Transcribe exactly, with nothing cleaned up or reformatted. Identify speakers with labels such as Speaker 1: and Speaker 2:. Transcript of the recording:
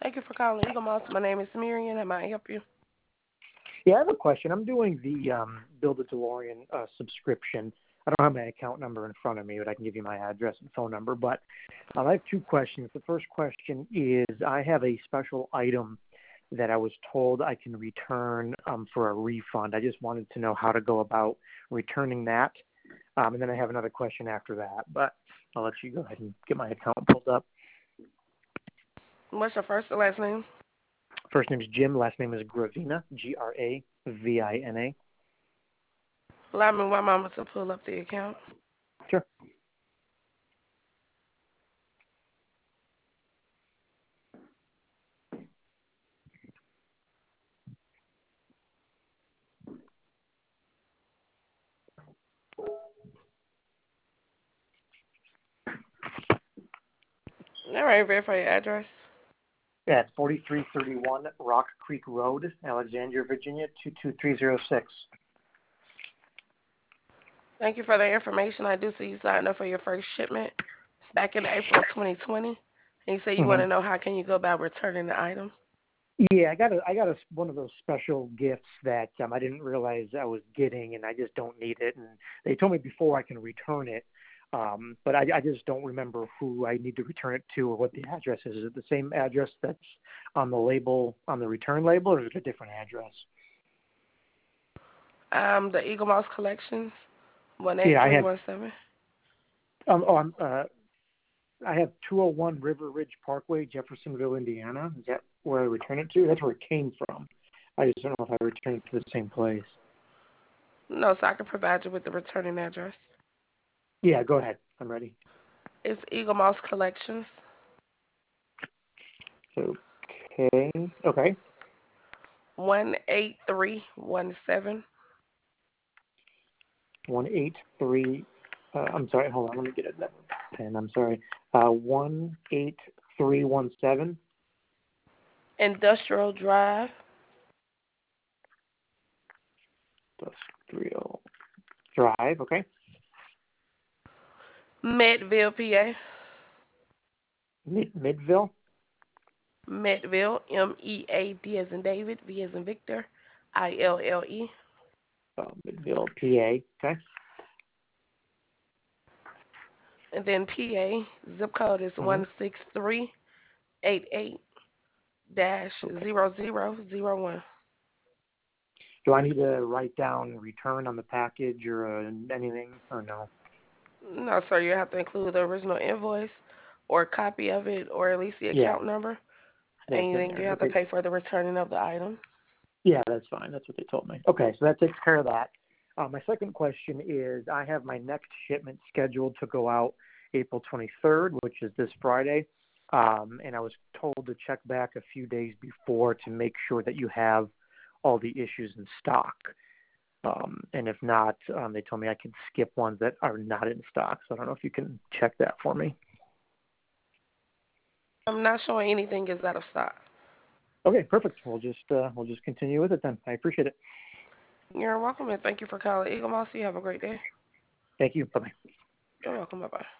Speaker 1: Thank you for calling Eagle Moss. My name is Miriam. How may I help you?
Speaker 2: Yeah, I have a question. I'm doing the um, Build a DeLorean uh, subscription. I don't have my account number in front of me, but I can give you my address and phone number. But uh, I have two questions. The first question is I have a special item that I was told I can return um, for a refund. I just wanted to know how to go about returning that. Um, and then I have another question after that. But I'll let you go ahead and get my account pulled up.
Speaker 1: What's your first and last name?
Speaker 2: First name is Jim. Last name is Gravina, G R A V I N A.
Speaker 1: Allow me one moment to pull up the account.
Speaker 2: Sure.
Speaker 1: All right, verify your address.
Speaker 2: Yeah, it's forty-three thirty-one Rock Creek Road, Alexandria, Virginia, two two three zero six.
Speaker 1: Thank you for the information. I do see you signed up for your first shipment back in April twenty twenty. And you say you want
Speaker 2: Mm-hmm.
Speaker 1: to know how can you go about returning the item?
Speaker 2: Yeah, I got a, I got a, one of those special gifts that um, I didn't realize I was getting, and I just don't need it. And they told me before I can return it, um, but I, I just don't remember who I need to return it to or what the address is. Is it the same address that's on the label, on the return label, or is it a different address?
Speaker 1: Um, the Eagle Moss Collections, one eight
Speaker 2: Yeah, I
Speaker 1: three
Speaker 2: have.
Speaker 1: one seven.
Speaker 2: Um, oh, I'm, uh, I have two oh one River Ridge Parkway, Jeffersonville, Indiana. Is that where I return it to? That's where it came from. I just don't know if I return it to the same place.
Speaker 1: No, so I can provide you with the returning address.
Speaker 2: Yeah, go ahead. I'm ready.
Speaker 1: It's Eagle Moss Collections,
Speaker 2: Okay. Okay.
Speaker 1: one eight three one seven.
Speaker 2: One eight three. Uh, I'm sorry. Hold on. Let me get a pen. I'm sorry. Uh, one eight three one seven.
Speaker 1: Industrial Drive,
Speaker 2: Industrial Drive. Okay.
Speaker 1: Meadville, P A.
Speaker 2: Mid Midville.
Speaker 1: Meadville, M E A D as in David, V as in Victor, I L L E.
Speaker 2: Oh, Midville, P A. Okay.
Speaker 1: And then P A, zip code is
Speaker 2: Mm-hmm.
Speaker 1: one six three eight eight dash
Speaker 2: Okay.
Speaker 1: zero zero zero one.
Speaker 2: Do I need to write down return on the package or uh, anything, or no?
Speaker 1: No, sir, you have to include the original invoice or a copy of it or at least the
Speaker 2: Yeah,
Speaker 1: account number.
Speaker 2: that's
Speaker 1: And
Speaker 2: in
Speaker 1: then you
Speaker 2: there.
Speaker 1: have to
Speaker 2: Okay.
Speaker 1: pay for the returning of the item.
Speaker 2: Yeah, that's fine. That's what they told me. Okay, so that takes care of that. Uh, my second question is I have my next shipment scheduled to go out April twenty-third, which is this Friday. Um, and I was told to check back a few days before to make sure that you have all the issues in stock. Um, and if not, um, they told me I can skip ones that are not in stock. So I don't know if you can check that for me.
Speaker 1: I'm not showing anything is out of stock.
Speaker 2: Okay, perfect. We'll just uh, we'll just continue with it then. I appreciate it.
Speaker 1: You're welcome and thank you for calling Eagle Moss. You have a great day.
Speaker 2: Thank you. Bye bye.
Speaker 1: You're welcome. Bye bye.